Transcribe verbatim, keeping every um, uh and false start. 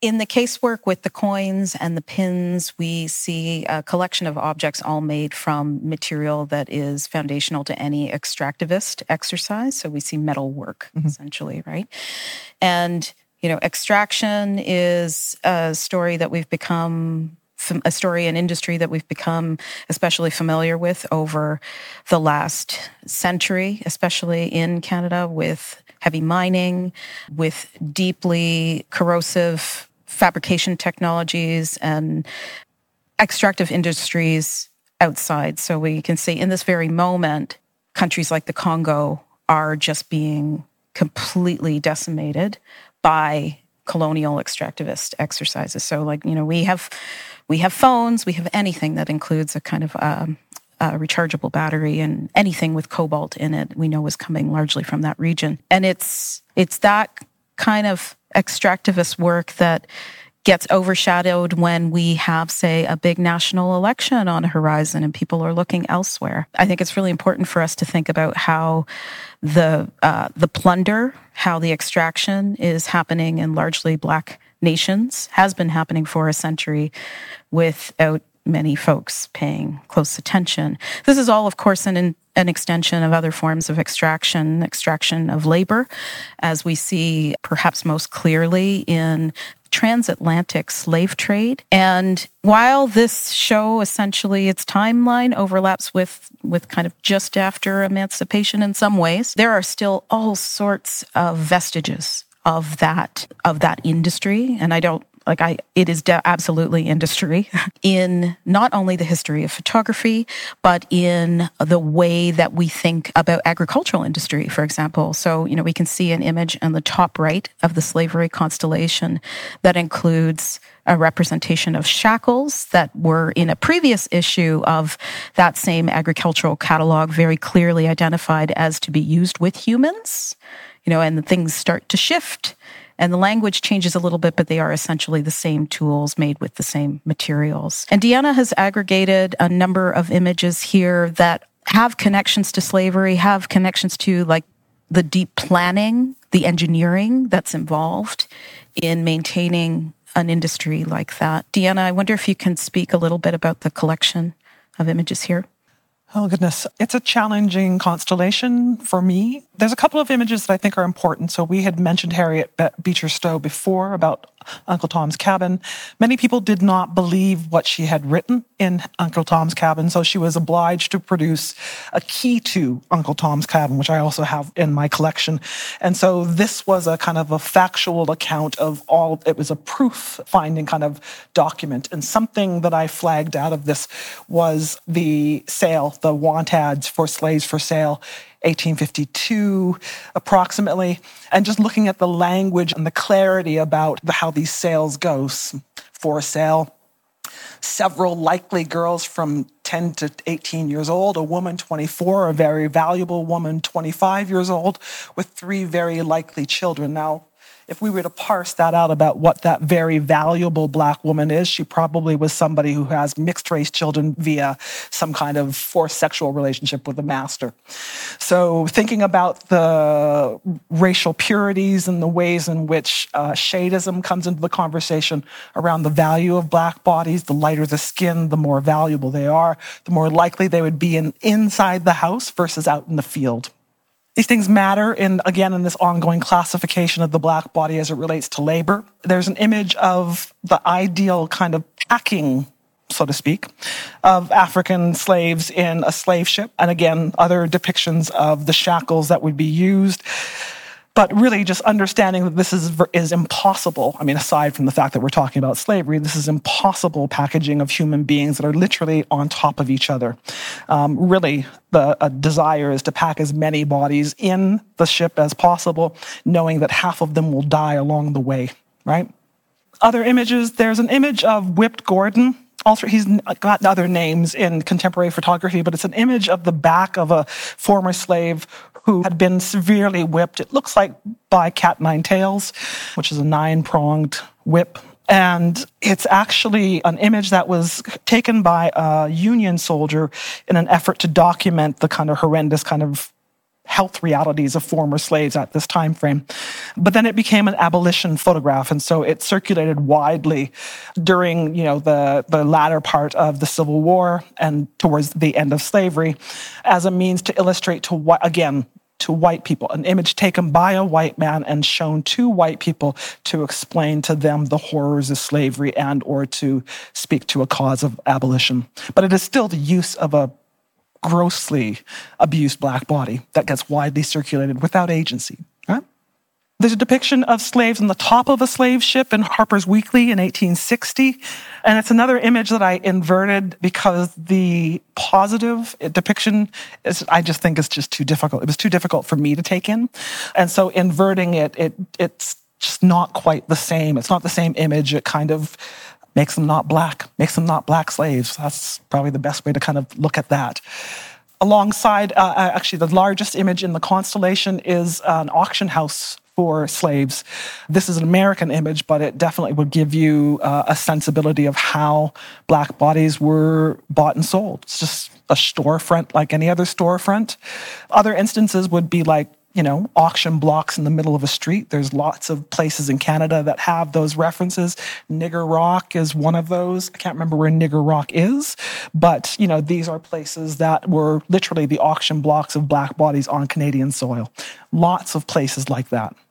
In the casework with the coins and the pins, we see a collection of objects all made from material that is foundational to any extractivist exercise. So we see metal work, mm-hmm. essentially, right? And, you know, extraction is a story that we've become, a story and industry that we've become especially familiar with over the last century, especially in Canada, with heavy mining, with deeply corrosive fabrication technologies and extractive industries outside. So we can see in this very moment, countries like the Congo are just being completely decimated by colonial extractivist exercises. So like, you know, we have we have phones, we have anything that includes a kind of um, a rechargeable battery, and anything with cobalt in it we know is coming largely from that region. And it's it's that kind of extractivist work that gets overshadowed when we have, say, a big national election on a horizon and people are looking elsewhere. I think it's really important for us to think about how the uh, the plunder, how the extraction is happening in largely Black nations, has been happening for a century without many folks paying close attention. This is all, of course, an an extension of other forms of extraction, extraction of labor, as we see perhaps most clearly in transatlantic slave trade. And while this show essentially, its timeline overlaps with, with kind of just after emancipation in some ways, there are still all sorts of vestiges of that, of that industry. And I don't Like I, it is de- absolutely industry in not only the history of photography, but in the way that we think about agricultural industry, for example. So, you know, we can see an image on the top right of the slavery constellation that includes a representation of shackles that were in a previous issue of that same agricultural catalog, very clearly identified as to be used with humans, you know, and things start to shift. And the language changes a little bit, but they are essentially the same tools made with the same materials. And Deanna has aggregated a number of images here that have connections to slavery, have connections to like the deep planning, the engineering that's involved in maintaining an industry like that. Deanna, I wonder if you can speak a little bit about the collection of images here. Oh, goodness. It's a challenging constellation for me. There's a couple of images that I think are important. So we had mentioned Harriet Beecher Stowe before about Uncle Tom's Cabin. Many people did not believe what she had written in Uncle Tom's Cabin, so she was obliged to produce a key to Uncle Tom's Cabin, which I also have in my collection. And so this was a kind of a factual account of all, it was a proof-finding kind of document. And something that I flagged out of this was the sale, the want ads for slaves for sale, eighteen fifty-two approximately, and just looking at the language and the clarity about how these sales go. For sale, several likely girls from ten to eighteen years old, a woman twenty-four, a very valuable woman twenty-five years old, with three very likely children. Now, if we were to parse that out about what that very valuable Black woman is, she probably was somebody who has mixed-race children via some kind of forced sexual relationship with a master. So thinking about the racial purities and the ways in which uh, shadeism comes into the conversation around the value of Black bodies, the lighter the skin, the more valuable they are, the more likely they would be in, inside the house versus out in the field. These things matter, in again, in this ongoing classification of the Black body as it relates to labor. There's an image of the ideal kind of packing, so to speak, of African slaves in a slave ship. And again, other depictions of the shackles that would be used. But really just understanding that this is is impossible. I mean, aside from the fact that we're talking about slavery, this is impossible packaging of human beings that are literally on top of each other. Um, really, the uh, desire is to pack as many bodies in the ship as possible, knowing that half of them will die along the way, right? Other images, there's an image of Whipped Gordon. Also, he's got other names in contemporary photography, but it's an image of the back of a former slave who had been severely whipped. It looks like by Cat Nine Tails, which is a nine-pronged whip. And it's actually an image that was taken by a Union soldier in an effort to document the kind of horrendous kind of health realities of former slaves at this time frame. But then it became an abolition photograph, and so it circulated widely during, you know, the, the latter part of the Civil War and towards the end of slavery as a means to illustrate to what, again, to white people, an image taken by a white man and shown to white people to explain to them the horrors of slavery and or to speak to a cause of abolition. But it is still the use of a grossly abused black body that gets widely circulated without agency. Right? There's a depiction of slaves on the top of a slave ship in Harper's Weekly in eighteen sixty. And it's another image that I inverted because the positive depiction is, I just think, is just too difficult. It was too difficult for me to take in. And so inverting it, it it's just not quite the same. It's not the same image. It kind of makes them not black, makes them not black slaves. That's probably the best way to kind of look at that. Alongside, uh, actually, the largest image in the constellation is an auction house for slaves. This is an American image, but it definitely would give you uh, a sensibility of how black bodies were bought and sold. It's just a storefront like any other storefront. Other instances would be like, you know, auction blocks in the middle of a street. There's lots of places in Canada that have those references. Nigger Rock is one of those. I can't remember where Nigger Rock is, but, you know, these are places that were literally the auction blocks of black bodies on Canadian soil. Lots of places like that.